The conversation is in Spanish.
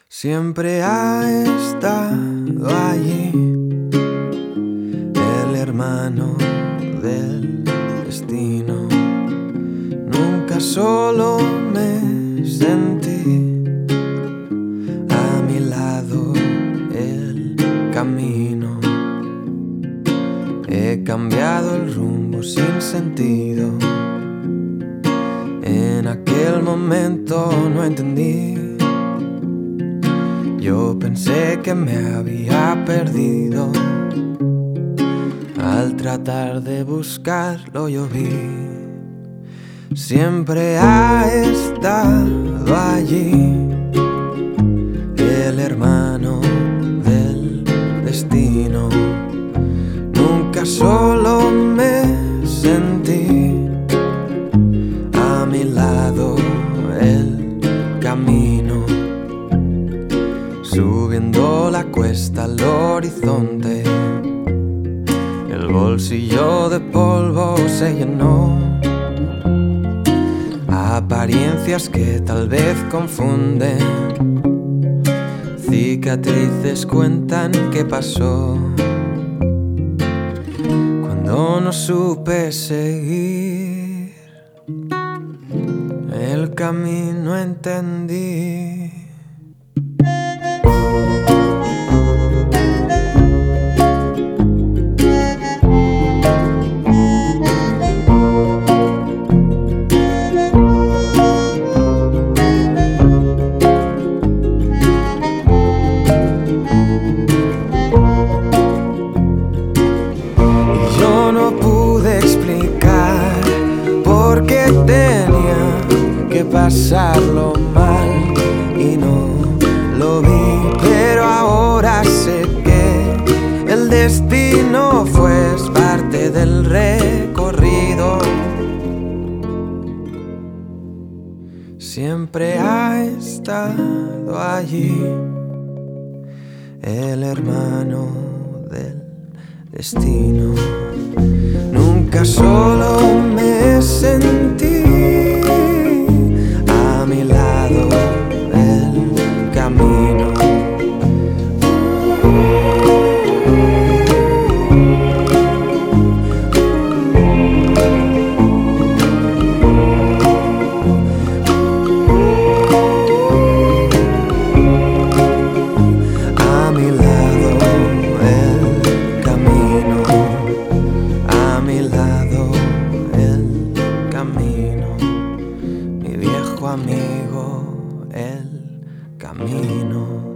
Siempre ha estado allí el hermano del destino. Nunca solo me sentí, a mi lado el camino. He cambiado el rumbo sin sentido. En aquel momento no entendí. Yo pensé que me había perdido. Al tratar de buscarlo yo vi. Siempre ha estado allí el hermano del destino. Nunca solo me sentí, a mi lado el camino. Subiendo la cuesta al horizonte, el bolsillo de polvo se llenó. Apariencias que tal vez confunden, cicatrices cuentan qué pasó. Cuando no supe seguir el camino entendí. Tenía que pasarlo mal y no lo vi, pero ahora sé que el destino fue parte del recorrido. Siempre ha estado allí el hermano del destino. Nunca solo me sentí, a mi lado el camino. A mi lado el camino. A mi lado el camino, mi viejo amigo, el camino.